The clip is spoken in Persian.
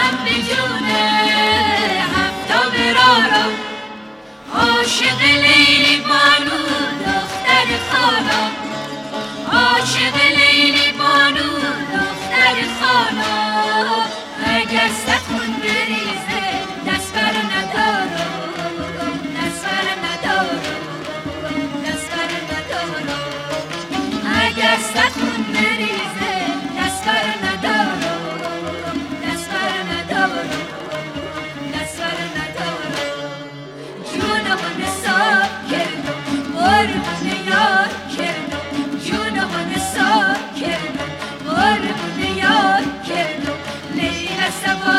دلم به جون هفتا برارم عاشق لیلی بانو دختر خانا عاشق لیلی بانو دختر خانا اگر سخن بریزه دست بر ندارم دست بر ندارم دست بر ندارم اگر سخن بریزه دست بر ندارم دست بر ندارم دست بر ندارم جونم نثار کردم قربون یار کردم جونم نثار کردم قربون یار کردم لیل سوار